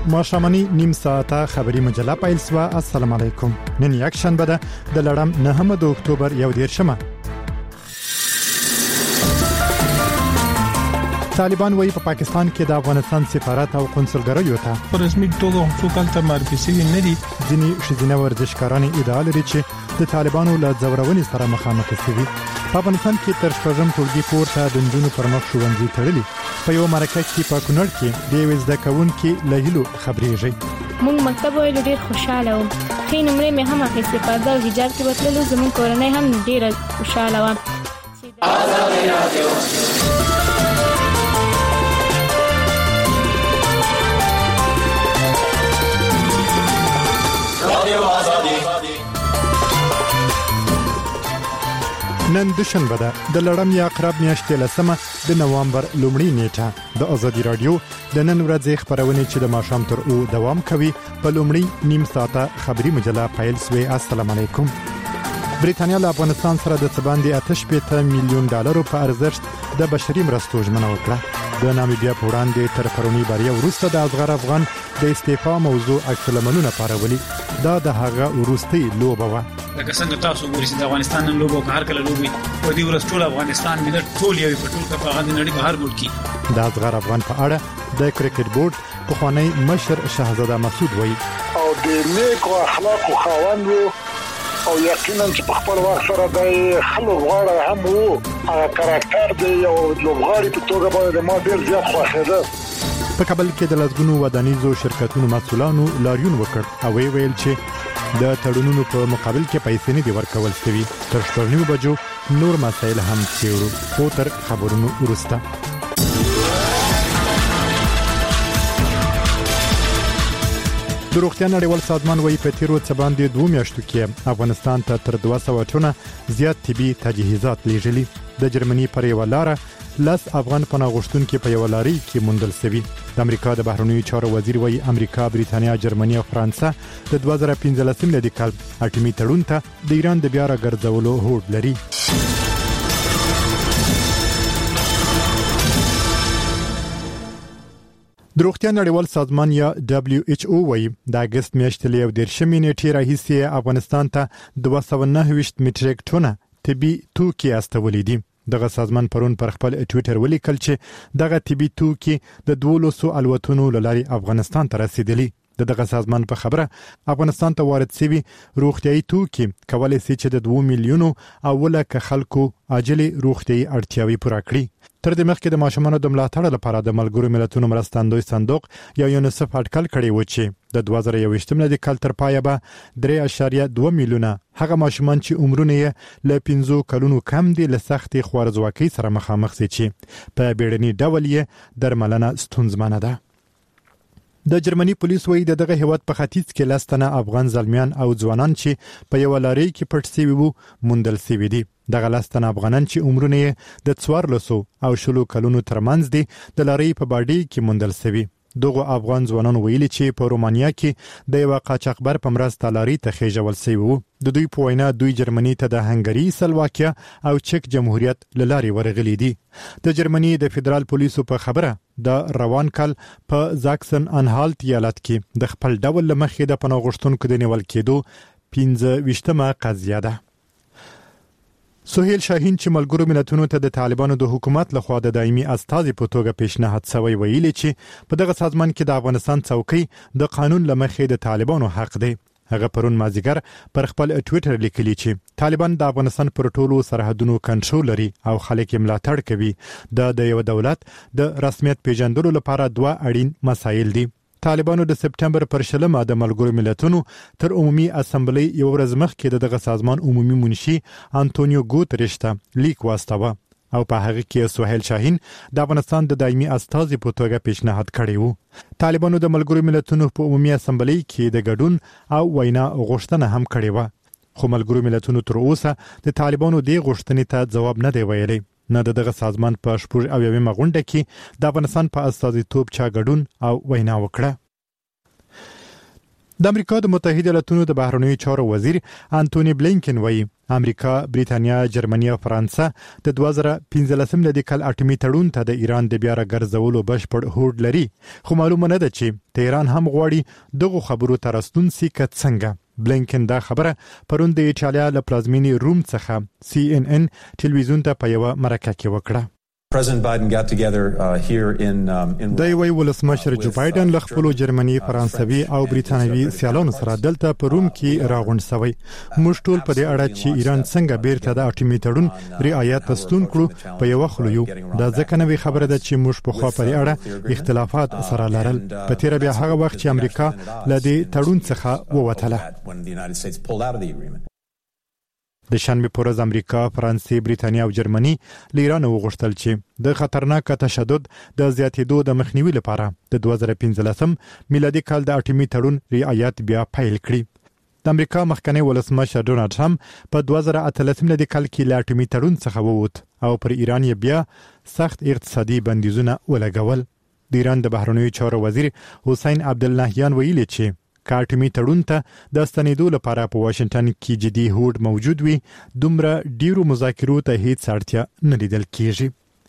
ماښامنی نیم ساعته خبری مجله پیل سوه. السلام علیکم. نن یک شنبه ده د لړم 9 د اکتوبر 11 طالبان وایي په پاکستان کې د افغانستان سفارت او قونسلګریو ته په رسمي توګه څوکالته معرفي شوي نه دي. ځینې ښځینه ورزشکاران ادعا لري چې د طالبانو له ځورونې سره مخامخ شوي. په افغانستان کې تر شپږم ټولګي پورته د نجونو پر مخ ښوونځي تړلي. په یو مرکه کې په کونړ کې د یوې زده کوونکې له هیلو خبرېږي. موږ مکتب ویلو ډېر خوشاله وم. ښې نمرې مې هم اخیستې. پرده او حجاب کې وتللو. زموږ کورنۍ هم ډېره خوشاله وه. نن دوشنبه ده د لړم یا عقرب میاشتې لسمه د نوامبر لومړۍ نیټه. د ازادي رادیو د نن ورځې خبرونه چې د ماښام تر او دوام کوي په لومړۍ نیم ساعته خبری مجله پیل سوی. السلام علیکم. بریټانیا له افغانستان سره د سباندې 8 میلیون ډالرو په ارزښت د بشري مرستو ژمنه وکړه. د نامیبیا په وړاندې تر پرونی بریا وروسته د اصغر افغان د استعفا موضوع عکس العملونه پارولي. دا د هغه وروستۍ لوبه وه. لکه څنګه تاسو ګورئ چې د افغانستان نن لوبو هر کله لوبي په دې ورځ ټول افغانستان ملت ټول یو په ټول په غاندې نړۍ بهر ملک کی. د اصغر افغان په اړه د کرکټ بورډ پخوانی مشر شهزاده مسعود وایي او د نیکو اخلاقو خاوند او یقینا چې په خپل وخت سره د خلک غواړي هم وو هغه کاراکټر دی او لوبغاړي په توګه باندې ما ډیر زیات خوښیده. په کابل کې د لسګونو ودانیزو شرکتونو مسؤلانو لاریون وکړ او ویل چې د تړونونو په مقابل کې پیسې نه دي ورکول شوي. تر 9 بجو نور مسایل هم څیړو. خو تر خبرونو وروسته د روغتیا نړیوال سازمان وایي په تیرو څه باندې 2 میاشتو کې افغانستان ته تر 200 ټنه زیات طبي تجهیزات لیږلي. د جرمني پر یو لاره لاس افغان پناه غوښتونکو په یو لاري کې موندل شوي. د امریکا د بهرنیو چارو وزیر وایي امریکا، بریټانیا، جرمني او فرانسه د 2015 میلادي کال اټومي تړون ته د ایران د بیا راګرځولو هوډ لري. د روغتیا نړیوال سازمان یا WHO وایي د اگست میاشتې له 11 نیټې راهیسې افغانستان ته 209 میټریک ټنه طبي توکي استولې دي. دغه سازمان پرون پر خپل ټوئیټر ولیکل چې دغه طبي توکي د 1200 الوتنو لاري افغانستان ته رسیدلي. دغه سازمان په خبره افغانستان ته وارد شوی روغتيایي توکي کولای شي چې د 2 میلیونو اوله ک خلکو عاجلي روغتيایي اړتیاوي پوره کړي. تر دې مخکې د ماشومانو د ملاتړ لپاره د ملګرو ملتونو مرستندوی صندوق یا یونیسف اټکل کړی و چې د 2021 میلادي کال تر پایه به 3.2 میلیونه هغه ماشومان چې عمرونه یې له 15 کلونو کم دي له سختي خوارځواکۍ سره مخامخ شي چې په بیړني ډول یې درملنه ستونزمنه ده. د جرمني پولیس وایي دغه هیواد په ختیځ کې لستنه افغان ځلمیان او ځوانان چې په یو لاري کې پټ شوي وو موندل شوي دي. دغه لستنه افغانان چې عمرونه یې د 14 او 16 کلونو ترمنځ دي د لاري په باډي کې موندل شوي. دغه افغان ځوانان ویلي چې په رومانیا کې د یو قاچاقبر په مرسته لاري ته خېژول شوی وو. د دوی په وینا دوی جرمني ته د هنګري، سلواکیا او چک جمهوریت لاري ورغلي دي. د جرمني د فدرال پولیسو په خبره د روان کال په زاکسن انهالت ایالت کې د خپل ډول لمخې د پناه غوښتونکو د نیول کېدو 15مه قضیه ده. سهیل شاهین چې ملګرو ملتونو ته د طالبانو د حکومت لخوا د دایمي استازي په توګه پیشنهاد شوی ویلي چې په دغه سازمان کې د افغانستان څوکۍ د قانون لمخې د طالبانو حق دی. هغه پرون مازیګر پر خپل ټوئیټر لیکلی چې طالبان د افغانستان پر ټولو سرحدونو کنټرول لري او خلک یې ملاتړ کوي. د یو دولت د رسمیت پیژندلو لپاره 2 اړین مسایل دي. طالبانو د سپټمبر پر 20 د ملګرو ملتونو تر عمومي اسمبلی یو ورځ مخکې دغه سازمان عمومي منشي انټونیو ګوتریش ته لیک واستاوه او په هغه کې سهیل شاهین د افغانستان د دایمي استازي په توګه پیشنهاد کړی وو. طالبانو د ملګرو ملتونو په عمومي اسمبلی کې د ګډون او وینا غوښتنه هم کړې و. خو ملګرو ملتونو تر اوسه د طالبانو د غوښتنې ته جواب نه دی ویلی. نه دغه سازمان په 8 غونډه کې د افغانستان په استازیتوب چا ګډون او وینا وکړه. د امریکا د متحده ایالاتونو د بهرنیو چارو وزیر انټونی بلینکن وایي امریکا، بریتانیا، جرمني او فرانسه د 2015 لدی کال اټومي تړون ته د ایران د بیا راګرځولو بشپړ هوډ لري، خو معلومه نه ده چې تهران هم غواړي دغه خبرو ته راستون سي که څنګه. بلینکن دا خبره پرون د ایټالیا له پلازمینې روم څخه CNN ټلویزیون ته په یوه مرکه کې وکړه. President Biden got together here in د وی ولسمشر جو بایدن له خپل جرمني، فرانسوي او بریتانوي سیالانو سره دلته په روم کې راغونډ شوی. موږ ټول په دې اړه چې ایران څنګه بیرته د اټومي تړون رعایت تستون کړو په یو خلو یو. دا ځکه نوې خبره ده چې موږ په خوا په دې اړه اختلافات سره لرل. په تیر بیا هغه وخت چې امریکا له دې تړون څخه ووتله. د شنبه پر ورځ امریکا، فرانسې، بریتانیا او جرمني له ایران وغوښتل چې د خطرناک تشدد د زیاتېدو د مخنیوي لپاره د 2015 میلادي کال د اټومي تړون رعایت بیا پیل کړي. د امریکا مخکنی ولسمشر ډونالد ټرمپ په 2013 میلادي کال کې له اټومي تړون څخه ووت او پر ایران یې بیا سخت اقتصادي بندیزونه ولګول. د ایران د بهرنیو چارو وزیر حسین عبداللهیان ویلي چې کارټمی تړون ته د ستنېدو لپاره په واشنگټن کې جدي هوډ موجود وي، دومره ډیرو مذاکرو ته هیڅ اړتیا نه لیدل کیږي.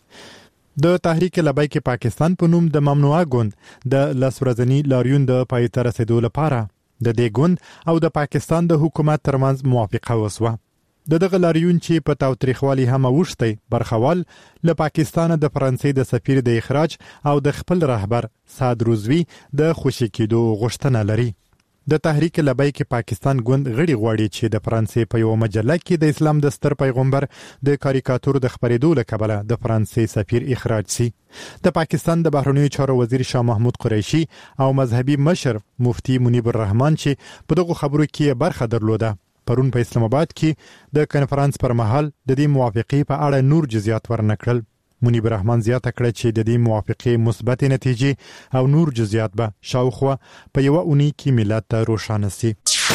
د تحریک لبیک پاکستان په نوم د ممنوعه ګوند د لسورزنی لاریون د پای ته رسیدو لپاره د دې ګوند او د پاکستان د حکومت ترمنځ موافقه وسوه. دغه لاریون چې په تاوتریخوالي هم اوښتي برخوال له پاکستان د فرانسې د سفیر د اخراج او د خپل رهبر سعد روزوی د خوشی کېدو غوښتنه لري. د تحریک لبیک پاکستان ګوند غړي غواړي چې د فرانسې په یو مجله کې د اسلام د ستر پیغمبر د کاریکاتور د خبرېدو لکبله د فرانسې سفیر اخراج سي. د پاکستان د بهرنیو چارو وزیر شاه محمود قریشي او مذهبي مشر مفتی منیب الرحمن چې په دغه خبرو کې برخه درلوده پرون په اسلام آباد کې د کنفرانس پر مهال د دې موافقې په اړه نور جزئیات ورنکړل. منیب الرحمن زیاته کړه چې د دې موافقې مثبت نتیجې او نور جزئیات به شاوخوا په یو اونۍ کې ملت ته روښانه سي.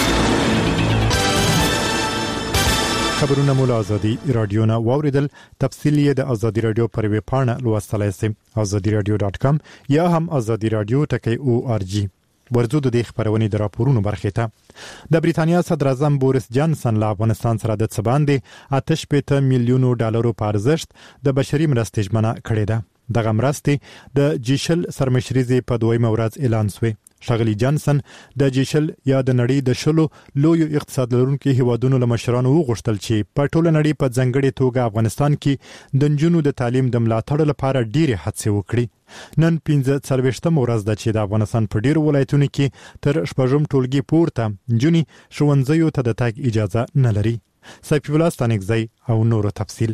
خبرونه مول ازادي رادیو نه واوریدل. تفصیلی د ازادي رادیو پر ویب پاڼه لوستلای شئ azadiradio.com یا هم azadiradio.org. ورځو د دې خبرونې د راپورونو برخې ته د بریتانیا صدر اعظم بوریس جانسن له افغانستان سره د څه باندې 8 میلیون ډالرو په ارزښت د بشري مرستې ژمنه کړې ده. دغه مرستې د جیشل سرمشريزي په دویمه ورځ اعلان شوې. ښاغلي جانسن د جیشل یا د نړۍ د شلو لوی اقتصاد لرونکو هیوادونو له مشرانو وغوښتل چې په ټوله نړۍ په ځنګړې توګه افغانستان کې د نجونو د تعلیم د ملاتړ لپاره ډېرې هڅې وکړي. نن 15 ورځ ده چې د افغانستان په ډیرو ولایتونو کې تر شپږم ټولګي پورته نجونې ښوونځیو ته د تګ اجازه نه لري. سیف الله ستانکزی او نور تفصیل.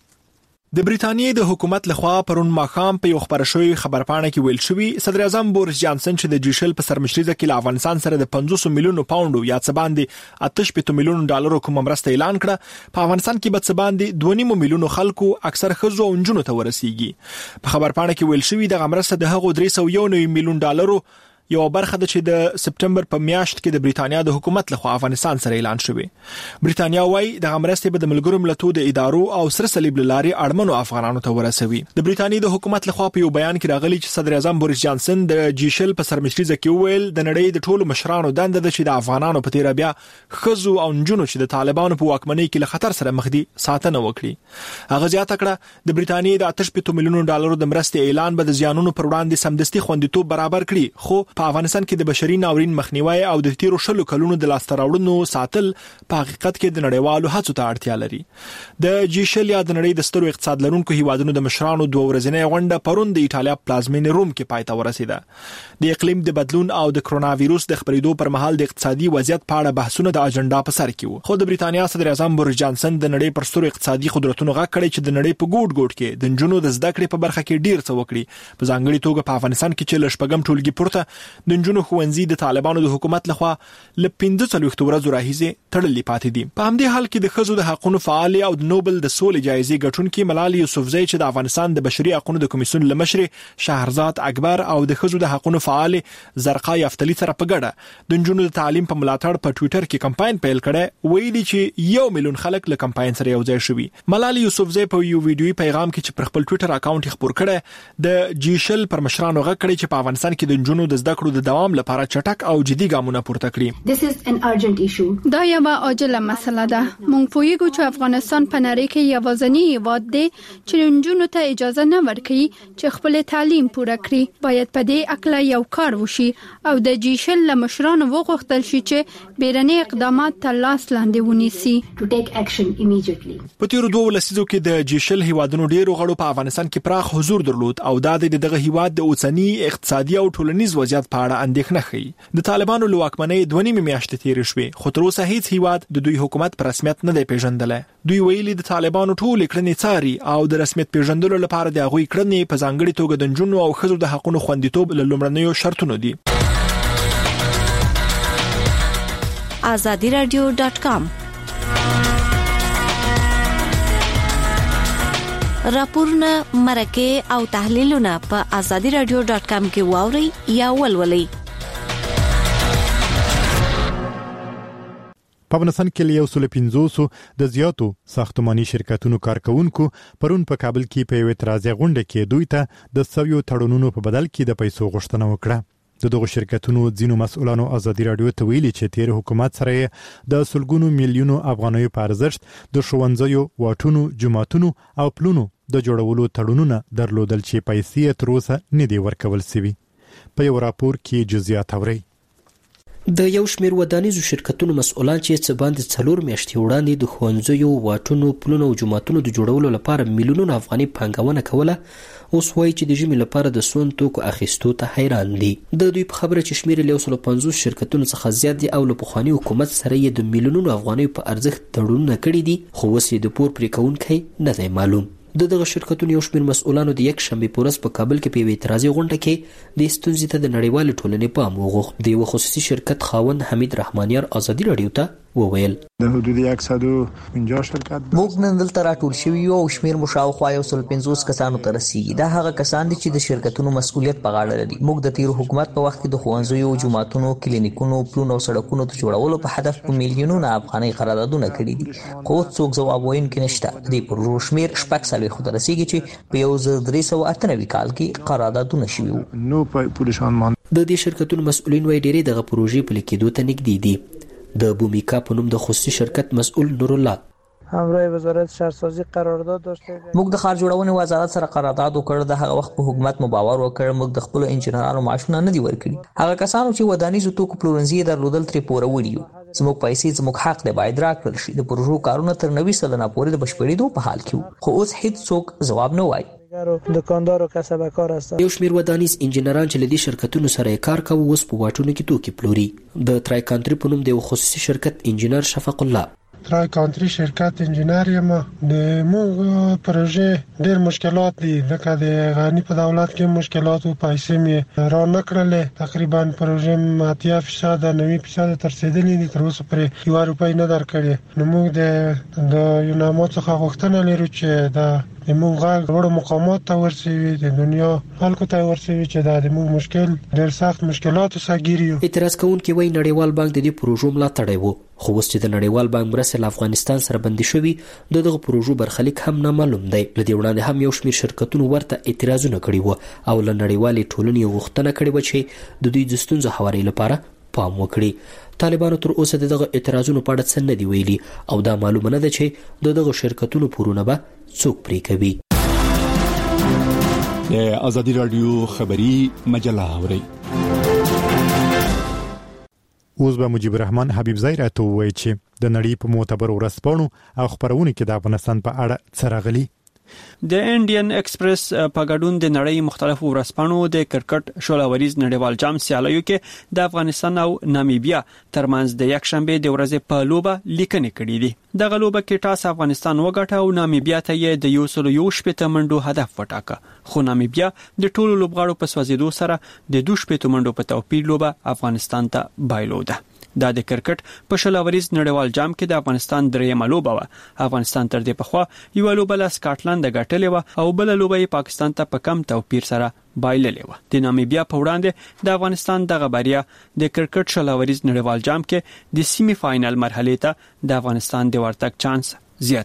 د بریتانیې د حکومت لخوا پرون ماښام په یو خبر شوی خبرپاڼه کې ویل شوی صدر اعظم بوریس جانسن چې د جیشل په سرمشريزه کې له افغانستان سره د 500 میلیون پاونډ یا څه باندې 8 میلیون ډالر کوم مرسته اعلان کړه. په افغانستان کې به څه باندې 2.5 میلیون خلکو اکثر ښځو او نجونو ته ورسیږي. په خبرپاڼه کې ویل شوی د مرسته د هغو 301 میلیون ډالر یو برخه د چې د سپټمبر په میاشت کې د بریتانیا د حکومت لخوا افغانستان سره اعلان شوی. بریتانیا وايي د مرستې په د ملګرو ملتونو د ادارو او سره صلیب لاري اړمنو افغانانو ته ورسوي. د بریتانیا د حکومت لخوا په یو بیان کې راغلي چې صدر اعظم بوریس جانسن د جیشل په سرمشريزه کې ویل د نړۍ د ټولو مشرانو دنده ده چې د افغانانو په تیر بیا خزو او نجونو چې د طالبانو په واکمنۍ کې له خطر سره مخ دي ساتنه وکړي. هغه زیاته کړه د بریتانیا د 8 میلیون ډالر د مرستې اعلان به د زیانونو پر وړاندې سمدستي خوندیتوب برابر کړي، خو په افغانستان کې د بشري ناورین مخنیوي او د تیرو شلو کلونو د لاستراوړنو ساتل په حقیقت کې د نړیوالو هڅو ته اړتیا لري. د جیشل یا د نړۍ د سترو اقتصاد لرونکو هیوادونو د مشرانو دوه ورځنۍ غونډه پرون د ایټالیا پلازمینې روم کې پای ته ورسیده. د اقلیم د بدلون او د کرونا وایروس د خپرېدو پر مهال د اقتصادي وضعیت په اړه بحثونه د اجنډا په سر کې وو. خو د بریتانیا صدر اعظم بوریس جانسن د نړۍ پر سترو اقتصادي قدرتونو غږ کړی چې د نړۍ په ګوټ ګوټ کې د نجونو د زده کړې په برخه کې ډیر څه وکړي. په ځانګړي توګه په افغانستان کې چې لشپږم ټولګي پورته د نجونو ښوونځي د طالبانو د حکومت لخوا ل 15 ورځو راهیسې تړلې پاتې دي. په همدې حال کې د ښځو د حقوقو فعال او د نوبل د سولې جایزې ګټونکي ملال یوسفزۍ چې د افغانستان د بشري حقوقو د کمیسیون لمشر شهرزاد اکبر او د ښځو د حقوقو فعال زرقا یفتلی سره په ګډه د نجونو د تعلیم په ملاتړ په ټوئیټر کې کمپاین پیل کړي. ویلي چې 1 میلیون خلک له کمپاین سره یو ځای شوي. ملال یوسفزۍ په یو ویډیوي پیغام کې چې پر خپل ټوئیټر اکاونټ خبر کړي د جیشل پر مشرانو غږ کړي چې په افغانستان کې د نجونو د زده زده کړو د دوام لپاره چټک او جدي ګامونه پورته کړي. This is an urgent issue. دا یو عاجله مسله ده. موږ پوهیږو چې افغانستان په نړۍ کې یوازینی هیواد دی چې نجونو ته اجازه نه ورکوي چې خپل تعلیم پوره کړي. باید په دې اکله یو کار وشي او د جیشل له مشرانو وغوښتل شي چې بیرني اقدامات ته لاس لاندې ونیسي. To take action immediately. په تیرو 2 لسیزو کې د جیشل هیوادونو ډیرو غړو په افغانستان کې پراخ حضور درلود او دا د دغه هیواد د اوسنی اقتصادي او ټولنیز وضعیت په اړه اندېښنه ښيي. د طالبانو له واکمنۍ 2.5 میاشتې تیرې شوې، خو تر اوسه هیڅ هیواد د دوی حکومت په رسمیت نه دی پیژندلی. دوی ویلي د طالبانو ټول کړنې څاري او د رسمیت پیژندلو لپاره د هغوی کړنې په ځانګړي توګه د نجونو او ښځو د حقوقو خوندیتوب له لومړنیو شرطونو دي. azadiradio.com راپورونه، مرکه او تحلیلونه په azadiradio.com کې واوري یا ولولئ. په افغانستان کې له 150 د زیاتو ساختماني شرکتونو کارکونکو پرون په کابل کې په یو اعتراضي غونډه کې دوی ته د سویو تړونونو په بدل کې د پیسو غوښتنه وکړه. د دغه شرکتونو ځینو مسؤلانو ازادي رادیو ته ویلي چې تیر حکومت سره د سلګونو میلیونو افغانیو په ارزښت د ښوونځیو، واټونو، جماعتونو او پلونو د جوړولو تړونونه درلودل چې پیسې تر اوسه نه دی ورکول شوی. په یو راپور کې جزئیات اوري. د یو شمېر ودانیزو شرکتونو مسؤلان چې څه باندې 4 میاشتې وړاندې د ښوونځیو، واټونو، پلونو او جوماتونو د جوړولو لپاره میلیونونه افغاني پانګونه کوله، اوس وایي چې د ژمي لپاره د سون توکو اخیستو ته حیران دي. د دوی په خبره چې شمېر له 150 شرکتونو څخه زیات دي او له پخواني حکومت سره یې د میلیونونو افغانیو په ارزښت تړونونه کړي دي، خو اوس یې د پور پرې کوونکی نه دی معلوم. دغه شرکتونو یو شمېر مسؤلانو د یک شنبې په ورځ په کابل کې په یوه اعتراضي غونډه کې د ستونزې ته د نړیوالې ټولنې پام وغوښت. د یو خصوصي شرکت خاوند حمید رحمانیار ازادي رادیو ته وویل د حدود 150 شرکت موږ نن دلته راټول شوي یو او شمېر مو شاوخوا 150 کسانو ته رسیږي. دا هغه کسان دي چې د شرکتونو مسؤلیت په غاړه لري. موږ د تیر حکومت په وخت کې د ښوونځیو، جوماتونو، کلینیکونو، پلونو او سړکونو ته جوړولو په هدف په میلیونونو افغاني قراردادونه کړي دي، خو څوک ځواب ویونکي نشته. د پروژو شمېر 440 ته رسیږي چې په 1398 کال کې قراردادونه شوي وو. نو پولیسان مان د دې شرکتونو مسؤلین وايي ډېری دغه پروژې په لیکېدو ته نږدې دي. د بومیکا په نوم د خصوصي شرکت مسؤل نور الله همراه وزارت شهرسازی قرارداد داشته. موږ د ښار جوړونې وزارت سره قرارداد وکړ. د هغه وخت په حکومت مو باور وکړ. موږ د خپل انجنیرانو معاشونه نه دی ورکړي. هغه کسانو چې ودانیزو توکو پلورنځي درلودل ترې پوره وړي یو. زموږ پیسې زموږ حق دی، باید راکړل شي. د پروژو کارونه تر 90 سلنه پورې د بشپړېدو په حال کې وو، خو اوس هیڅ څوک ځواب نه وایي. دکاندار او کسبکار هستند. یو شمېر ودانیز انجنیران چې لدی شرکتونو سره کار کوي اوس په واټونو کې توکي پلوري. د ترای کانټری په نوم د خصوصي شرکت انجنیر شفق الله ترای کانټری شرکت انجنیر یم. د موږ پروژې ډېر مشکلات دي، لکه د غنی په دولت کې مشکلات او پیسې می را نکړلې. تقریبا پروژې 80% 90% تر رسیدلې دي، تر اوسه پرې یو روپۍ نه درکړي. نو موږ د یونامو څخه غوښتنه لرو چې د موږ غږ وړو مقامات ته ورسوي، د دنیا خلکو ته ورسوي چې دا د موږ مشکل ډېر سخت مشکلات سګیري. اعتراض کوونکي وایي نړیوال بانک د دې پروژو ملاتړی وو، خو اوس چې د نړیوال بانک مرستې له افغانستان سره بندي شوي، دغه پروژو برخلیک هم نامعلوم دی. له دې وړاندې هم یو شمېر شرکتونو ورته اعتراضونه کړي وو او له نړیوالې ټولنې غوښتنه کړې وه چې د دوی د ستونزو هواري لپاره پام وکړي. طالبانو تر اوسه دغه اعتراضونو په اړه څه نه دی ویلي او دا معلومه نه ده چې دغه شرکتونو پورونه به څوک پرې کوي. د ازادي رادیو خبری مجله اوري. اوس به مجيب الرحمن حبیب زای راته وایي چې د نړۍ په معتبر ورځپاڼو او خبرونه کې د افغانستان په اړه څه راغلي. د انډین ایکسپریس په ګډون د نړۍ مختلفو ورځپاڼو د کرکټ شولاوریز نړیوال جام سیالیو کې د افغانستان او نامیبیا ترمنځ د یک شنبه د ورځې په لوبه لیکنې کړې دي. دغه لوبه کې ټاس افغانستان وګټه او نامیبیا ته یې د 110 منډو هدف وټاکه، خو نامیبیا د ټولو لوبغاړو په سوځیدو سره د 2 منډو په توپیر لوبه افغانستان ته بایلوده. دا د کرکټ په شولاوریز نړیوال جام کې د افغانستان درېیمه لوبه وه. افغانستان تر دې پخوا یو لوبه له سکاټلند ګټلې وه او بل لوبه یې پاکستان ته په کم توپیر سره بایللې وه. د نامیبیا په وړاندې د افغانستان دغه بریا د کرکټ شولاوریز نړیوال جام کې د سیمی فاینل مرحلې ته د افغانستان د ورتګ چانس زیاتوي.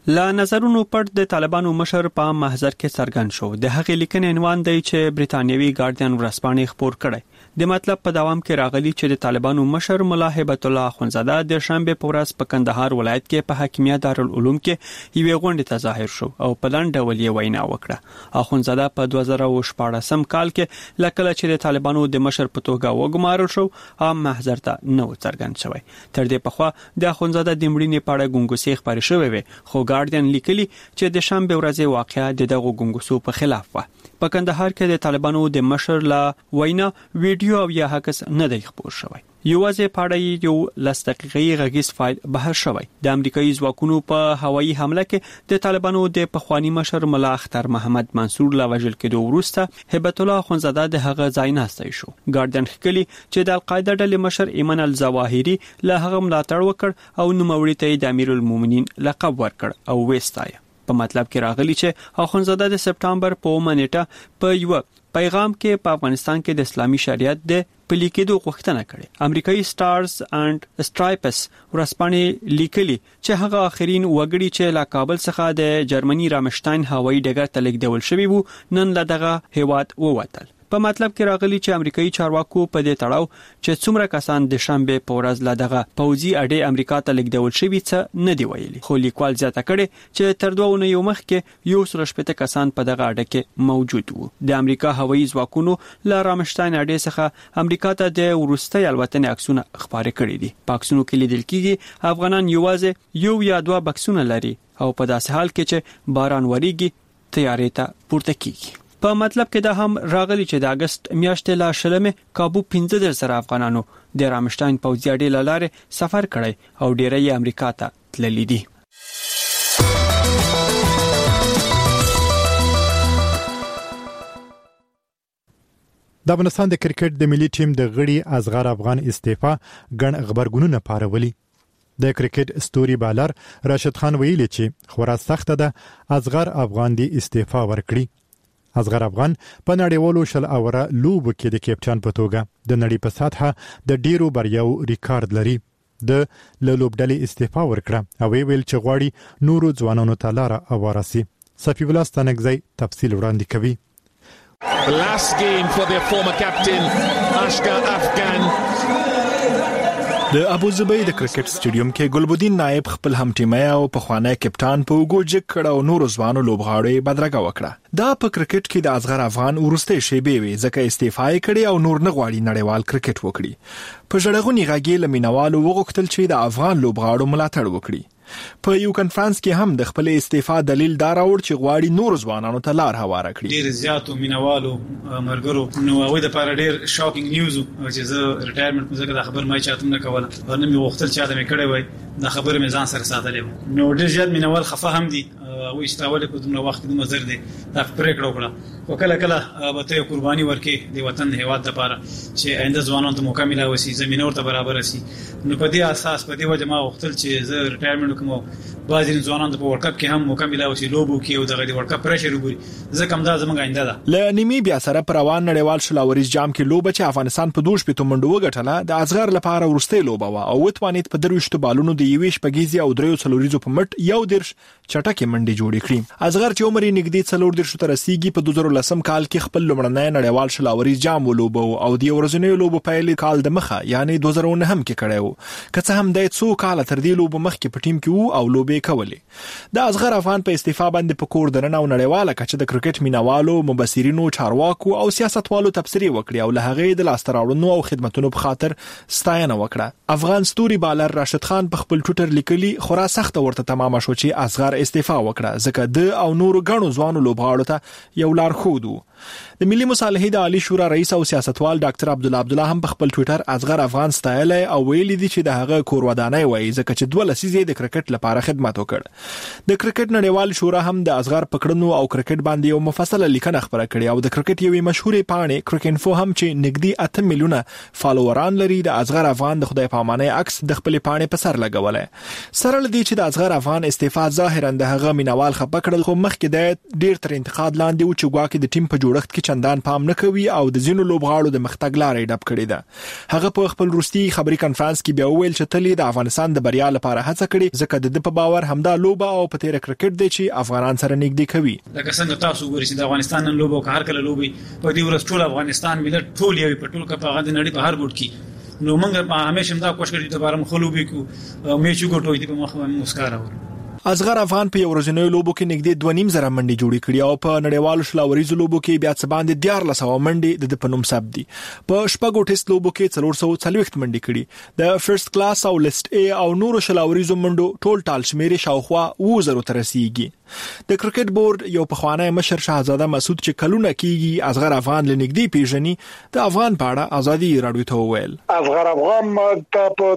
لا نظرونو پټ د طالبانو مشر په محضر کې څرګند شو. د هغې لیکنې عنوان دی چې بریتانیوي ګارډین ورځپاڼې خبر کړی. د مطلب په دوام کې راغلی چې د طالبانو مشر مولا هیبت الله اخونزاده د شنبه په ورځ په کندهار ولایت کې په حاکمیه دارالعلوم کې یوې غونډې ته ظاهر شو او په لنډ ډول یې وینا وکړه. اخونزاده په 2014 کال کې لکه چې د طالبانو د مشر په توګه وګمارل شو عام محضر ته نو څرګند شوی. تر دې پخوا د اخونزاده د مړینې په اړه ګونګوسې خبرې شوې وي، خو ګارډین لیکلي چې د شنبه ورځې واقعه د دغه ګونګوسو په خلاف و. په کندهار کې د طالبانو د مشر لا وینا ویډیو او یا هکس نه دی خبر شوی. یوازې پاړی یو لستقیقي غږیز فایل بهر شوی. د امریکایي ځواکونو په هوایي حمله کې د طالبانو د پخوانی مشر مولا اختر محمد منصور لا وژل کېدو وروسته هیبت الله اخونزاده د هغه ځای ناستای شو. ګارډین ښکلی چې د القاعده ډلې مشر ایمن الظواهری له هغه ملاتړ وکړ او نوموړي ته د امیر المؤمنین لقب ورکړ او وستای. په مطلب کې راغلی چې اخونزاده د سپټمبر په 9 نیټه په یو پیغام کې په افغانستان کې د اسلامي شریعت د پلي کېدو غوښتنه کړې. امریکایي سټارز اینڈ سټرایپس ورځپاڼې لیکلي چې هغه آخرین وګړي چې له کابل څخه د جرمني رامشتاین هوایي ډګر ته لیږدول شوي وو نن له دغه هیواد ووتل. په مطلب کې راغلی چې امریکایي چارواکو په دې تړاو چې څومره کسان د شنبه په ورځ له دغه پوځي اډې امریکا ته لیږدول شوي څه نه دی ویلي. خو لیکوال زیاته کړي چې تر 2 اونیو مخکې 180 کسان په دغه اډه کې موجود وو. د امریکا هوایي ځواکونو له رامشتاین اډې څخه امریکا ته د وروستي الوتنې عکسونه خبرې کړي دي. په عکسونو کې لیدل کېږي افغانان یوازې یو یا 2 بکسونه لري او په داسې حال کې چې باران وریږي تیارې ته پورته کیږي. په مطلب کې دا هم راغلی چې د اگست میاشتې لا شلمه کابو 15 سره افغانانو د رامشتاین پوځي اډې لاره سفر کړی او ډیری امریکا ته تللی دي. د افغانستان د کرکټ د ملي ټیم د غړي اصغر افغان استعفا ګڼ خبرګونونه پارولي. د کرکټ ستوري بالر راشد خان ویلي چې خورا سخت ده اصغر افغان دی استعفا ورکړي. اصغر افغان په نړیوالو شل اوره لوبو کې د کپټان په توګه د نړۍ په سطحه د ډیرو بریاو ریکارډ لري. د لوبډلې استعفا ورکړه او ویل چې غواړي نورو ځوانانو ته لار اوارسي. صفی الله ستنګزی تفصیل وړاندې کوي. The last game for their former captain Ashgar Afghan. د ابوظبي د کرکټ سټیډیوم کې ګلبدین نائب خپل هم ټیمي او پخوانی کپټان په وګوجک کړه او نور ځوانو لوبغاړي بدرګه وکړه. دا په کرکټ کې د اصغر افغان ورسته شیبه وي ځکه استعفا کړي او نور نه غواړي نړیوال کرکټ وکړي. په ژړغونی غاګي لمینوالو وغوښتل چې د افغان لوبغاړو ملاتړ وکړي. په یو کانفرنس کې هم د خپل استعفا دلیل دا راوړ چې غواړي نور ځوانانو ته لار هواره کړي. ډیر زیاتو مینوالو مرګرو نو وای د پاره ډیر شاکینګ نیوز چې زه ریټایرمنټ مزه دا خبر ما چاته نه کوله ورنه مې وختل چې ادمه کړي وای دا خبره مې ځان سره ساتلې نو ډیر زیات مینوال خفه هم دي او استاول په دومره وخت د مزر دي دا پریکړه وکړه او کله کله به ته قرباني ورکې د وطن هیواد لپاره چې آینده ځوانانو ته موقع ملي وسی زمينه ورته برابر شي. نو په دې اساس په دې وجه ما وختل چې زه ریټایرمنټ کوم بعضی ځوانان په ورلد کپ کې هم موقع ملي وسی لوبو کې او دغه ورلد کپ پرشر وګوري ځکه هم دا زموږ آینده ده. ل نیمیبیا سره پر روان نړیوال شلاوريز جام کې لوبه چې افغانستان په 2 پټو منډو وګټله د اصغر لپاره ورسته لوبه وا او وتوانیت په 23 بالونو د یويش پګیزي او دریو څلوریزو په مټ یو درش چټکه منډي جوړې کړې. اصغر چې عمر یې نږدې 4 تر رسیدي په 2010 کال کې خپل لمړنۍ نړیوال شلاوريز جام ولوبو او د ورځنیو لوبو پیل کال د مخه یعنی 2009 هم کې کړو که څه هم د 2 کال تر دې لوبو مخ کې په ټیم کې وو او لوبې کولې. د اصغر افغان په استعفا باندې په کور درنه او نړیواله کچه د کرکټ مینوالو مبصرینو چارواکو او سیاستوالو تبصری وکړي او له هغه د لاستراوړنو او خدماتونو په خاطر ستاینه وکړه. افغان ستوري بالر راشد خان په خپل ټوئیټر لیکلي خورا سخت ورته تمام شو چې اصغر استعفا وکړه ځکه د او نورو غنو ځوانو لوبغاړو ته یو لار خودو. د ملي مصالحې د عالی شورا رئیس او سیاستوال ډاکټر عبدالله هم په خپل ټوئیټر اصغر افغان ستایل او ویلي دي چې د هغه کور ودانۍ وایي ځکه چې 2 لسیزې د کرکټ لپاره خدمت وکړ. د کرکټ نړیوال شورا هم د اصغر پکړنو او کرکټ باندې یو مفصله لیکنه خبره کړې او د کرکټ یوې مشهورې پاڼې کرکټینفو هم چې نږدې 8 میلیونه فالووران لري د اصغر افغان د خدای پامانه عکس د خپل پاڼې په سر لګولای. سره لدی چې د اصغر افغان استعفا ظاهرا د هغه مینوال خپه کړل خو مخکې د ډیر تر انتقاد لاندې و چې ګواکې د ټیم په جوړښت کې چندان پام نه کوي او د ځینو لوبغاړو د مختګ لارې ډب کړې ده. هغه په خپل وروستي خبري کانفرنس کې بیا وویل چې تل د افغانستان د بریا لپاره هڅه کړې ځکه د په باور همدا لوبه او په تیر کرکټ دی چې افغانان سره نږدې کوي. لکه څنګه تاسو ګورئ چې د افغانستان نن لوبو که هر کله لوبي په دې ورځ ټول افغانستان ملت ټول یو په ټول کې په غاندې نړۍ په هر ګوټ کې نو موږ همیشه دا کوشش کوي چې دوباره مخلوبي کو میچ ګټوي په مخ مسکارا ور. اصغر افغان په ورځنیو لوبو کې نږدې 2.5 منډي جوړې کړې او په نړیوالو شلاوريزو لوبو کې بیا څه باندې 1400 منډي د پنوم سب دي. په شپږو ټیسټ لوبو کې 440 منډي کړې. د فرست کلاس او لیست ای او نورو شلاوريزو منډو ټول ټال شمیرې شاوخوا 2000 تر رسیدي. د کرکټ بورډ یو پخوانی مشر شاهزاده مسعود چې کلونه کیږي اصغر افغان لنګدي پیژني د افغان پاړه ازادي راډیو ته وویل. اصغر افغان ته په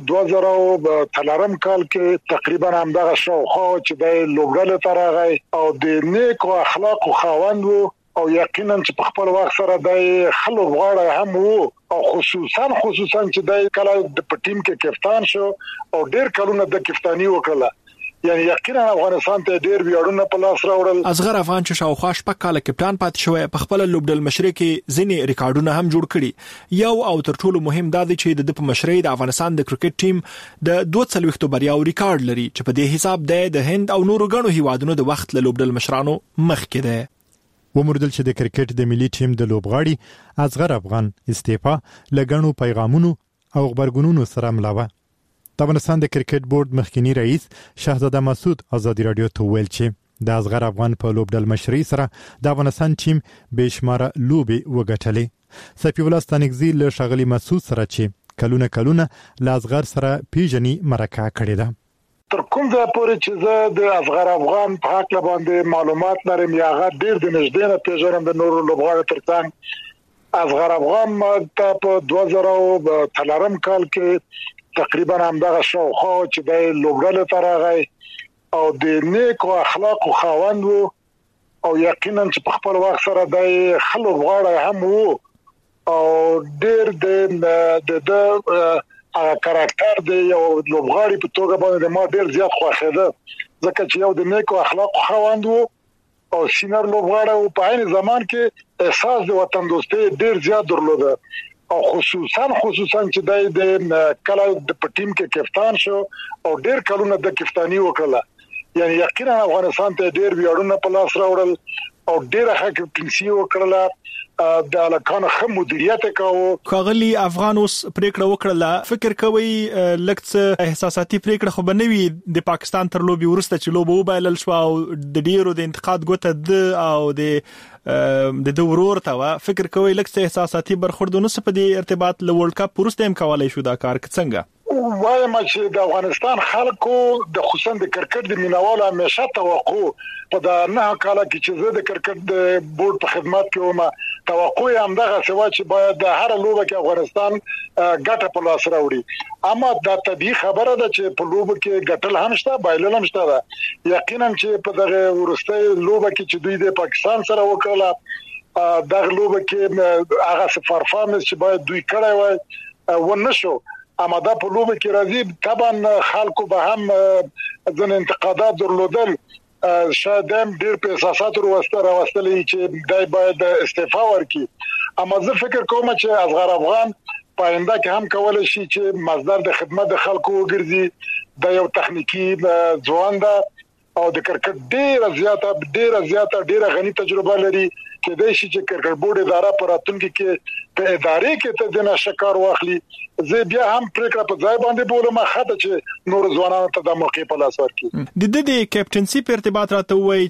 2013 کال کې تقریبا همدغه شاوخوا چې د لوبډل ترغی او د نیک او اخلاق خاوند او یقینا چې په خپل وخت سره د خلک غواړي هم وو او خصوصا چې د کله د ټیم کې کپتان شو او ډیر کلونه د کپتانی وکړه. یعنی یقینا افغانستان ته ډیر ویاړونه په لاس راوړل. اصغر افغان چې شاوخوا شپږ کاله کپتان پاتې شوی په خپل لوبډل مشري کې ځینې ریکارډونه هم جوړ کړي. یو او تر ټولو مهم دا دی چې د په مشري د افغانستان د کرکټ ټیم د 240 بریاو ریکارډ لري چې په دې حساب د هند او نورو غنو هیوادونو د وخت له لوبډل مشرانو مخکې ده. ومردل چې د کرکټ د ملي ټیم د لوبغاړي اصغر افغان استعفا لګڼو پیغامونو او خبرګونونو سره ملاوه. د افغانستان د کرکټ بورډ مخکنی رئیس شاهزاده مسعود ازادي راډیو ته ویل چې د اصغر افغان په لوبډل مشري سره د افغانستان ټیم بشماره لوبي وګټلې. سفیع الله ستانکزی له شغلی مسعود سره چې کلونه له اصغر سره پیژني مرکه کړې ده. تر کوم ځای پورې چې زه د اصغر افغان په حق باندې معلومات لرم یا غا ډیر د نږدې نه پیژنم د نورو لوبغاړو ترڅنګ اصغر افغان ته په 2013 کال کې تقریبا همدغه شاوخوا چې د لوبډل ترغی او د نیک او اخلاق خاوند او یقینا چې په خپل وخت سره د خلک غواړي هم وو او ډیر د کاراکټر دی یو لوبغاړي په توګه باندې ما ډیر زیات خوښیده ځکه چې یو د نیک او اخلاق خاوند او سینر لوبغاړي په عین زمان کې احساس د وطن دوستۍ ډیر زیات درلوده او خصوصا چې د کله د ټیم کې کپتان شو او ډیر کلونه د کپتانی وکړه. یعنی یقینا افغانستان ته ډیر ویاړونه په لاس راوړل او ډیر ښه کپتنسي وکړه د الکان خو مدیریت کاوه. خاغلی افغان اوس پریکړه وکړه فکر کوي لکه احساساتي پریکړه خو بنوي د پاکستان تر لوبي ورسته چې لوبو وبایلل شو او د ډیرو د انتقاد ګوته او د ورور ته فکر کوي لکه احساساتي برخوردونه په دې ارتباط له ورلد کپ ورسته هم کولای شو دا کار څنګه؟ وایم چې د افغانستان خلکو د خصوصا د کرکټ د مینوالو همیشه توقع په د نه کاله کې چې زه د کرکټ د بورډ په خدمت کې وم توقع هم دغه سوا چې باید د هر لوبه کې افغانستان ګټه په لاس راوړي اما دا طبيعي خبره ده چې په لوبه کې ګټل هم شته بایلل هم شته یقینا چې په دغه ورسته لوبه کې چې دوی د پاکستان سره وکړه دغه لوبه کې هغه پرفارمنس چې باید دوی کړی وای ونشو اما دا په لوبه کې راځي طبعا خلکو به هم ځن انتقادات درلودل شاید هم ډیر په اساسات راوستلې چې دای باید استعفا ورکړي اما زه فکر کوم چې اصغر افغان پاینده کې هم کولای شي چې مصدر د خدمت د خلکو وګرځي د یو تخنیکی ځوان ده او د کرکټ ډیره غني تجربه لري کې د شي چې کرکټ بورډ اداره پر راتلونکي کې په ادارې کې ته د نشکار واخلي زه بیا هم پریکړه په ځای باندې بولم خاطر چې نور ځوانانو ته د موقع په لاس ورکړي د کیپټنسي په ارتباط راته وایي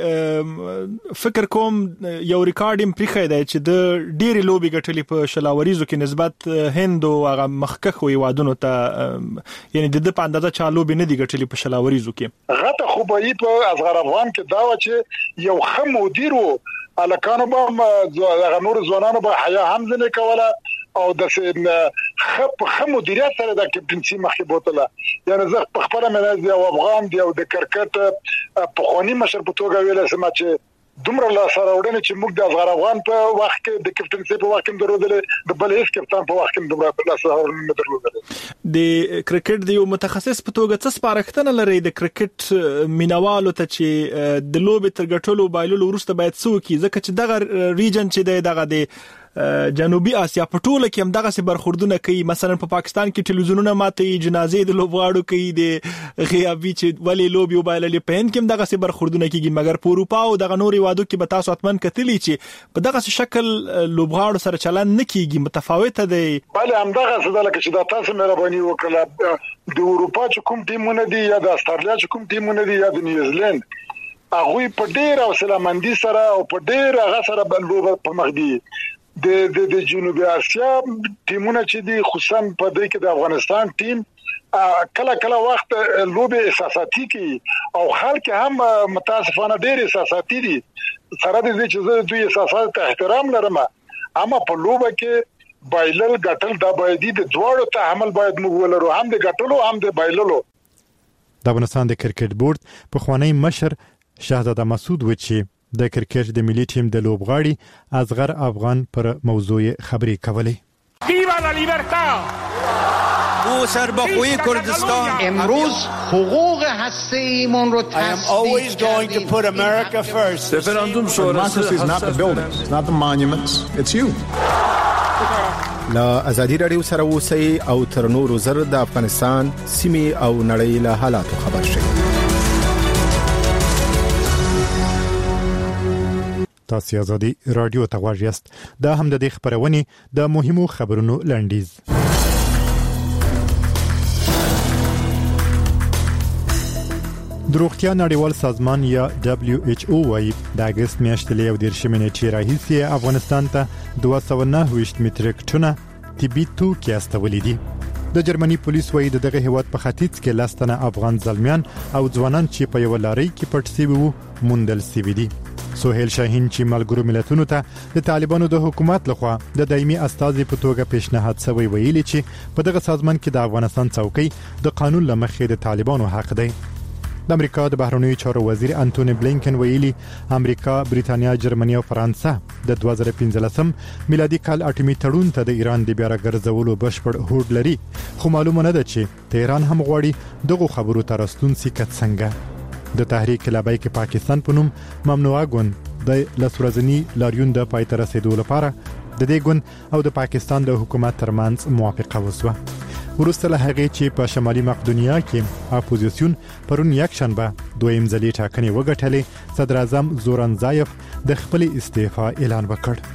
چې فکر کوم یو ریکارډ هم پریخای دی چې د ډېری لوبي ګټلې په شلاوریزو کې نسبت هند او هغه مخکخ ویوادونو ته یعنی د په اندازه چا لوبي نه دی ګټلې په شلاوریزو کې غته خو به په اصغر افغان کې دا و چې یو خم مدیر وو الکانو به نور ځوانانو به حیا هم نه کوله او د خپ مدیریت سره د کیپټنسي مخې بوتله یعنی زه په خپل منځ دی او افغان دی او د کرکټ په خونی مشر په توګه ویل سم چې دومره لا سره وړنه چې موږ د افغان افغان په وخت کې د کپټنسي په وخت کې درلودل د بل هیڅ کپټان په وخت کې دومره لا سره وړنه درلودل. د کرکټ د یو متخصص په توګه څه سپارښتنه لري د کرکټ مینوالو ته چې د لوبې تر ګټلو بایللو وروسته باید څه وکړي ځکه چې دغه ریجن چې دغه د جنوبي اسیا په ټوله کې هم دغه سي برخوردونه کوي. مثلا په پاکستان کې ټلویزیونونه ماته جنازې د لوبغاړو کوي د غیابي چې ولې لوب یو بایللې په هند کې هم دغه سي برخوردونه کوي مګر په اروپا او دغه نوري وادو کې به تاسو اتمن کتلی چې په دغه شکل لوبغاړو سره چلن نه کیږي متفاوته دی. بله همدغه څه ده لکه چې دا تاسو مهرباني وکړه د اروپا چې کوم ټیمونه دي یا د استرالیا چې کوم ټیمونه دي یا د نیوزیلند هغه په ډیر حوصله مندي سره او په ډیر هغه سره بلوب په مخ دي. د جنوبي اسیا ټیمونه چې دي خصوصا په دې کې د افغانستان ټیم کله وخت لوب احساساتي کی او خلک هم متاسفانه ډیر احساساتي دي سره د دې چې دوی احساسات ته احترام لرم اما په لوب کې بایلل ګټل دا باید د دوړو تحمل باید موږ ولرو هم د ګټلو هم د بایللو. د افغانستان د کرکټ بورډ په خوانی مشر شهزاده مسعود وچی د کرکټ د ملي ټیم د لوبغاړي اصغر افغان پر موضوع خبرې کولې. ویوا لا لیبرتا او سربخوی کردستان امروز حقوق هسته‌ایمون رو I am always going to put America first. Referendum شورای is not the buildings, it's not the monuments, it's you. لا ازادي رادیو سره اوسئ او تر نورو زر د افغانستان سیمې او نړۍ له حالاتو خبر شئ. تاسو ازادي رادیو ته غواړئ یاست. دا هم د دې خبرونه د مهمو خبرونو لنډیز. د روغتیا نړیوال سازمان یا WHO وايي د اگست میاشتې له 13 نیټې راهیسې افغانستان ته 209 متریک ټنه طبي توکي استولې دي. د جرمني پولیس وايي دغه هیواد په ختیځ کې لاستنه افغان ځلمیان او ځوانان چې په یو لاري کې پټ سوي وو موندل سوي دي. سهیل شاهین چې ملګرو ملتونو ته د طالبانو د حکومت لخوا د دایمي استازي په توګه پیشنهاد شوی ویلي چې په دغه سازمان کې د افغانستان څوکۍ د قانون لمخې د طالبانو حق دی. د امریکا د بهرنیو چارو وزیر انټونی بلینکن ویلي امریکا، بریتانیا، جرمني او فرانسه د 2015 میلادي کال اټومي تړون ته د ایران د بیا راګرځولو بشپړ هوډ لري خو معلومه نه ده چې تهران هم غواړي دغه خبرو ته راستون سي کټ څنګه. د تحریک لبیک پاکستان په نوم ممنوعه ګوند د لسورزنی لاریون د پای ته رسیدو لپاره د دې ګوند او د پاکستان د حکومت ترمنځ موافقه وشوه. ورسته له هغه چې په شمالي مقدونیا کې اپوزیسیون پرون یک شنبه دویم ځلې ټاکنې وګټلې، صدر اعظم زورنزایف د خپل استعفا اعلان وکړ.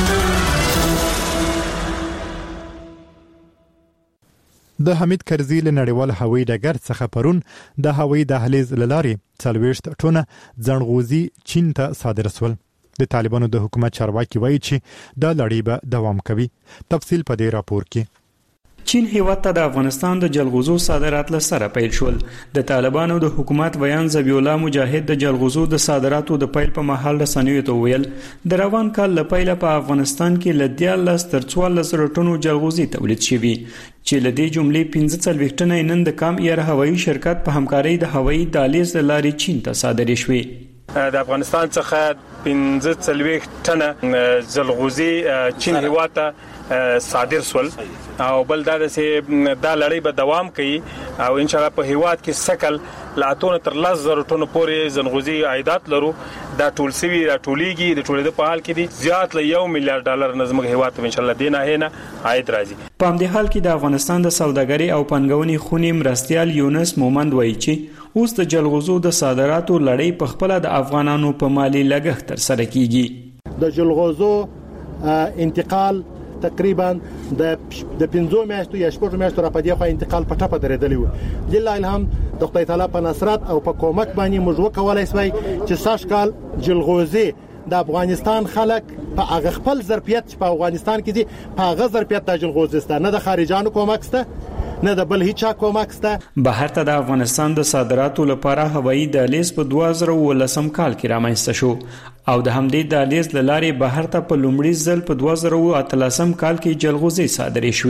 د حمید کرزي له نړیوال هوایي ډګر څخه پرون د هوایي دهلیز لارې 40 ټنه ځنغوزي چین ته صادر شول. د طالبانو د حکومت چارواکي وایي چې دا لړۍ به دوام کوي. تفصیل په دې راپور کې. چین هیواد ته د افغانستان د جلغوزو صادرات لسره پیل شول. د طالبانو د حکومت ویان ذبیح الله مجاهد د جلغوزو د صادراتو د پیل په محل رسنیو ته ویل د روان کال لپاره په افغانستان کې ل 14 تر 14 ټنو جلغوزي تولید شوي چې لدې جملې 15 ټنه نن د کام ایر هوایي شرکت په همکارۍ د هوایي دهلیز لارې چین ته صادرې شوې. د افغانستان څخه 15 ټنه جلغوزي چین هیواد ته صادر شول او بل دا لړۍ به دوام کوي او ان شاء الله په هیواد کې سکل لاتونه تر 10,000 ټنو پورې زنغوزي عایدات لرو. دا ټول سوي ټولېږي د ټولېدو په حال کې دي زیات له $1 میلیارډ نظمګ هیواد ته ان شاء الله دینه عاید راځي. په همدې حال کې د افغانستان د سوداګرۍ او پنګونې خونې مرستيال یونس مومند وایي چې اوس د جلغوزو د صادراتو لړۍ په خپل د افغانانو په مالی لګښت تر سره کیږي. د جلغوزو انتقال تقریبا د 15 میاشتو یا 14 میاشتو را پدې خو انتقال په ټاپه درېدلی و. لله الحمد د خدای تعالی په نصرت او په کومک باندې موږ وکولای شوي چې ساش کال جلغوزي د افغانستان خلک په هغه خپل ظرفیت په افغانستان کې دي په هغه ظرفیت د جلغوزي ست نه د خارجانو کومک ست نه د بل هیڅ کومک ست. بهر ته د افغانستان د صادراتو لپاره هوایي دهلیز په 2019 کال کې رامنځته شو او د همدې دهلیز لارې بهر ته په لومړي ځل په 2013 کال کې جلغوزي صادرې شوې.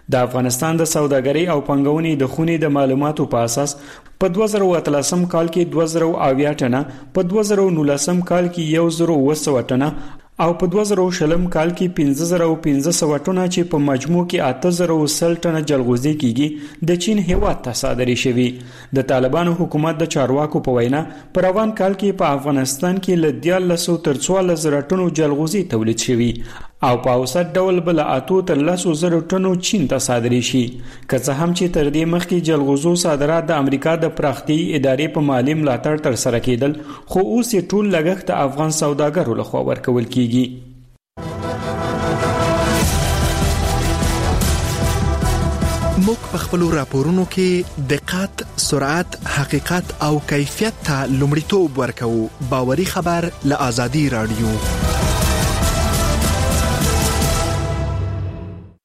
د افغانستان د سوداګرۍ او پنګونې د خونې د معلوماتو په اساس په 2013 کال کې 2000 ټنه، په 2019 کال کې 1900 ټنه او په 2020 کال کې 5500 ټنه چې په مجموع کې 8000 ټنه جلغوزي کیږي د چین هیواد ته صادرې شوي. د طالبانو حکومت د چارواکو په وینا په روان کال کې په افغانستان کې ل 1400 تر 14000 ټنو جلغوزي تولید شوي او په اوسط ډول بل 8 تر 10000 ټنو چین ته صادرې شي. که څه هم چې تر دې مخکې جلغوزو صادرات د امریکا د پراختي ادارې په مالی ملاتړ تر سره کېدل، خو اوس یې ټول لګښت د افغان سوداګرو لخوا ورکول کیږي. موږ په خپل راپورونو کې دقت، سرعت، حقیقت او کیفیت ته لومړیتوب ورکوو. باوري خبر له آزادي رادیو.